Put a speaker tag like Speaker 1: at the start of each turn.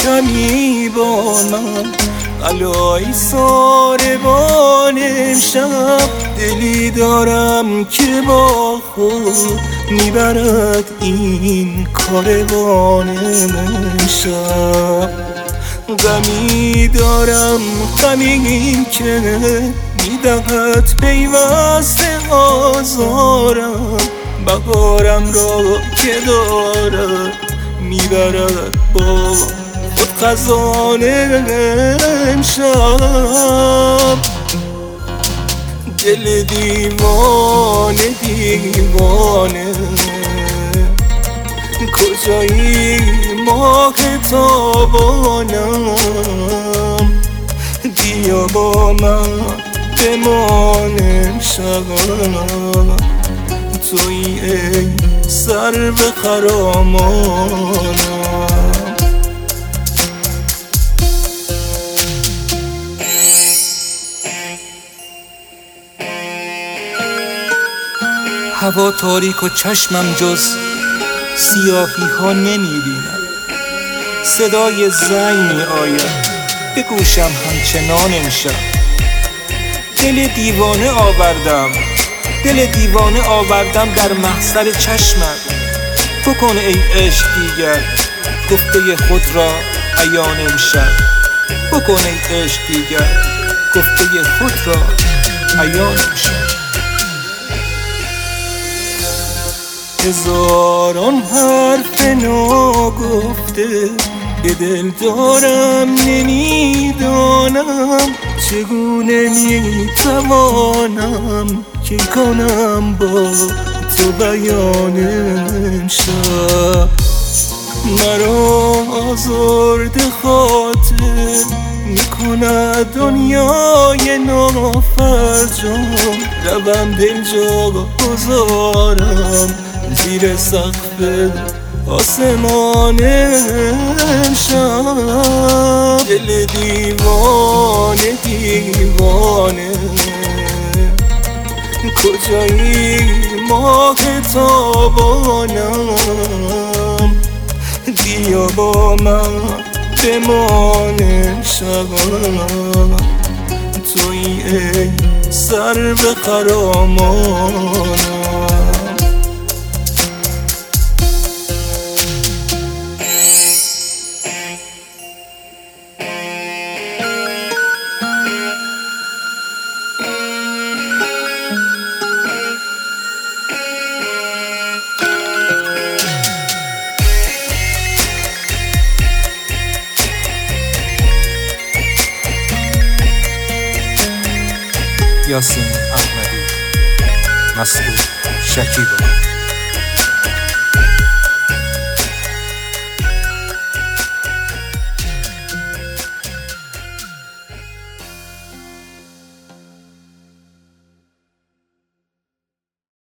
Speaker 1: کمی با من علای ساربان امشب دلی دارم که با خود میبرد این کاروان امشب غمی دارم غمی که میدهد پیوسته آزارم بهارم را که دارد میبرد با خود خزان امشب دل دیوانه دیوانه کجایی ماه تابانم بیا با من بمان امشب تویی ای سرو خرامانم هوا تاریک و چشمم جز سیاهی ها نمی‌بینم صدای زنگ می آید به گوشم همچنان امشب دل دیوانه آوردم در محضر چشمت بکن ای عشق دیگر گفته خود را عیان امشب بکن ای عشق دیگر گفته خود را عیان امشب هزاران حرف ناگفته به دل دارم نمیدانم چگونه میتوانم که کنم با تو بیان امشب مرا آزرده خاطر میکند دنیای نافرجام روم دل جا گذارم زیر سقف آسمان امشب دل دیوانه دیوانه کجایی ماه تابانم بیا با من بمان امشب تویی ای سرو خرامانم
Speaker 2: یاسین احمدی مسعود شکیبا